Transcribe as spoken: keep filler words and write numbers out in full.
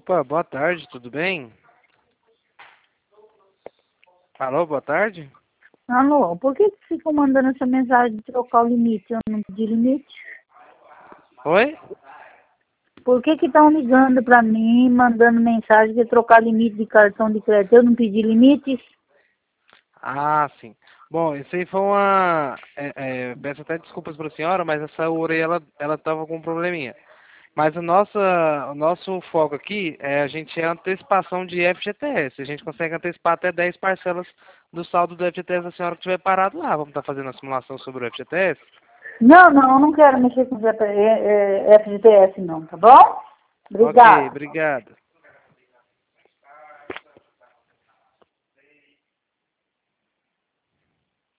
Opa, boa tarde, tudo bem? Alô, boa tarde? Alô, por que que ficam mandando essa mensagem de trocar o limite? Eu não pedi limite. Oi? Por que que estão ligando para mim, mandando mensagem de trocar limite de cartão de crédito? Eu não pedi limites? Ah, sim. Bom, isso aí foi uma... é, é, peço até desculpas para a senhora, mas essa Uri, ela, ela tava com um probleminha. Mas o nosso, o nosso foco aqui é a gente é antecipação de F G T S. A gente consegue antecipar até dez parcelas do saldo do F G T S da senhora que estiver parado lá. Vamos estar fazendo a simulação sobre o F G T S? Não, não, eu não quero mexer com F G T S não, tá bom? Ok, Obrigada. obrigado.